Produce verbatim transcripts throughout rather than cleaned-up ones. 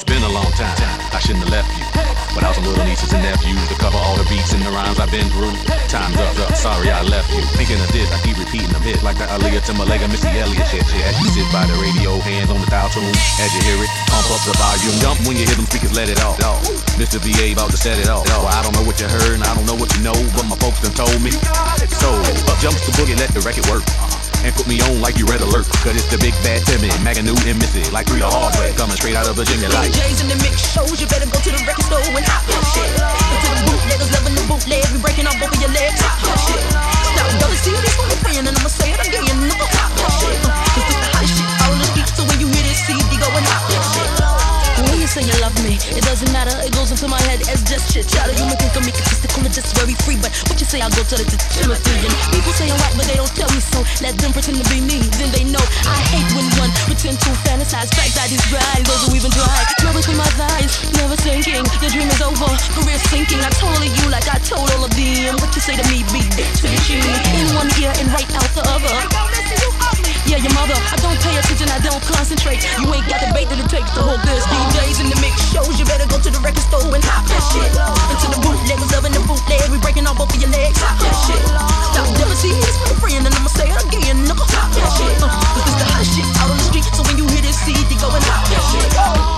been a long time, I shouldn't have left you. Without some little nieces and nephews to cover all the beats and the rhymes I've been through. Time's up, up, sorry I left you. Thinking of this, I keep repeating them hits like the Aaliyah Timberlake and Missy Elliott shit, shit. As you sit by the radio, hands on the dial tune. As you hear it, pump up the volume. Jump when you hear them speakers, let it off. Mister V A about to set it off. Well, I don't know what you heard and I don't know what you know, but my folks done told me. So, up jumps the boogie, let the record work. And put me on like you Red Alert. Cause it's the big bad Timmy, Maganu and Missy. Like three the hard way, coming straight out of Virginia like J's in the mix shows, you better go to the record store and hop that shit. Into the bootleggers, loving the bootleg, we breaking off both of your legs, hop that shit. Stop, go to see this one friend and I'ma say it again, nigga, hop that shit. Cause it's the hottest shit out on the street, so when you hear this C D, go and hop that shit. When you say you love me, it doesn't matter, it goes into my head as just shit. Child, you may think of me statistical and just very free, but what you say, I'll go to the Timothy. And people say I'm right, but they don't tell me so. Let them pretend to be me, then they know I hate when one pretend to fantasize. Facts I describe, those who even try. Smell between my thighs, never thinking your dream is over, career sinking. I totally you like I told all of them. What you say to me, be switching in one ear and right out the other. Yeah, your mother, I don't pay attention, I don't concentrate. You ain't got the bait that it takes to hold this. D Js in the mix shows, you better go to the record store and hop that shit. Into the bootleggers, loving the bootleg, we breaking off both of your legs, hop that shit. Stop, never see this with a friend, and I'ma say it again, nigga, hop that shit. Uh, Cause it's the hottest shit out on the street, so when you hear this C D, go and hop that shit.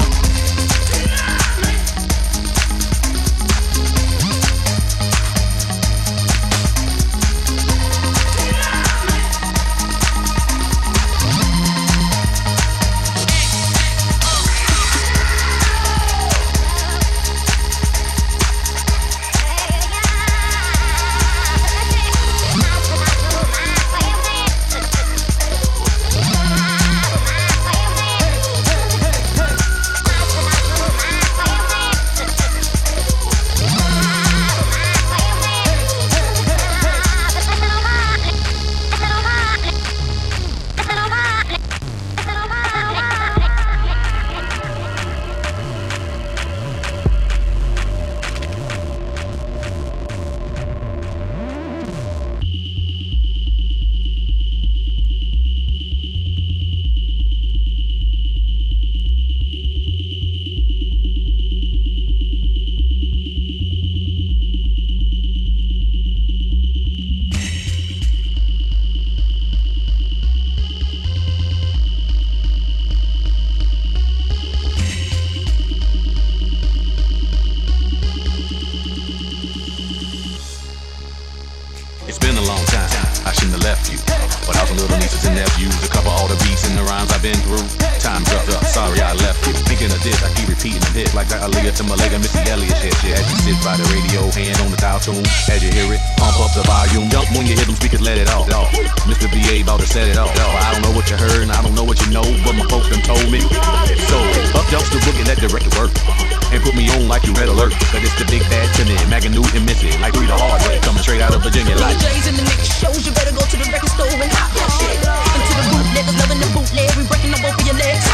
As you hear it, pump up the volume. Jump when you hear them speakers, let it off. Mister V A about to set it off. I don't know what you heard and I don't know what you know, but my folks done told me. So, up jumps the boogie, let the record work. And put me on like you Red Alert. Cause it's the big bad Timmy, Maganu and Missy. Like three the hard way, coming straight out of Virginia like J's in the mix shows, you better go to the record store and hop that shit. Into the bootleggers, loving the bootleg, we breaking up both of your legs.